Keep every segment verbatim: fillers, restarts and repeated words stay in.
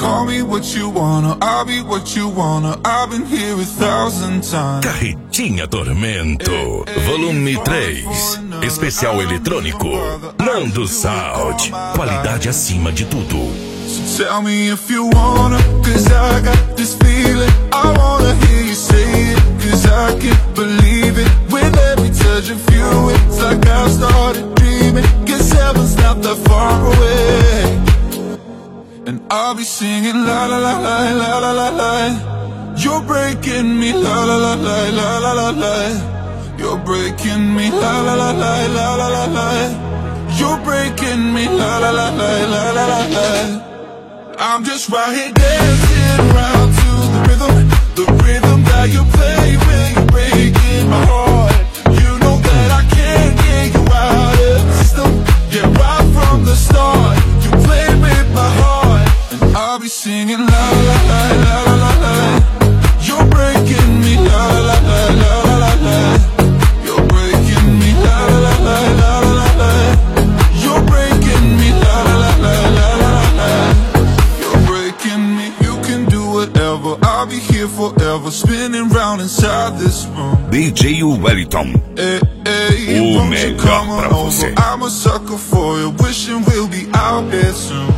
Call me what you wanna, I'll be what you wanna. I've been here a thousand times. Carretinha Tormento, volume três. Especial eletrônico. Nando Sound. Qualidade acima de tudo. So tell me if you wanna, cause I got this feeling. I wanna hear you say it, cause I can't believe it. With every touch of you, it's like I've started dreaming. Guess heaven's not that far away. And I'll be singing la la la la la la la la. You're breaking me la la la la la la la la. You're breaking me la la la la la la la la. You're breaking me la la la la la la la la. I'm just right here dancing around to the rhythm, the rhythm that you play when you're breaking my heart. You know that I can't get you out of the system. Yeah, right from the start, you play with my heart. And I'll be singing la la la la la la la. You're breaking me la la la la la la la. You're breaking me la la la la la la la. You're breaking me la la la la la la la. You're breaking me. You can do whatever, I'll be here forever, spinning round inside this room. D J Wellington. Hey, hey, o melhor pra você. I'm a sucker for you, wishing we'll be out there soon.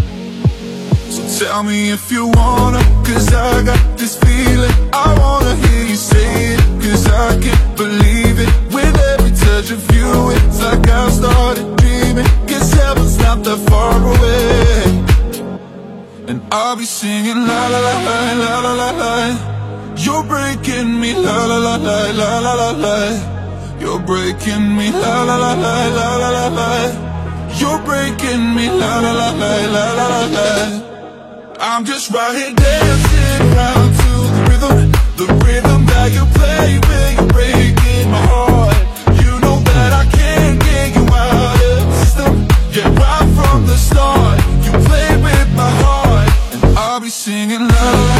So tell me if you wanna, cause I got this feeling. I wanna hear you say it, cause I can't believe it. With every touch of you, it's like I've started dreaming. Guess heaven's not that far away. And I'll be singing la la la la la la la la. You're breaking me la la la la la la la la. You're breaking me la la la la la la la la. You're breaking me la la la la la la la la. I'm just right here dancing around to the rhythm, the rhythm that you play when you're breaking my heart. You know that I can't get you out of the system. Yeah, right from the start, you play with my heart. And I'll be singing la la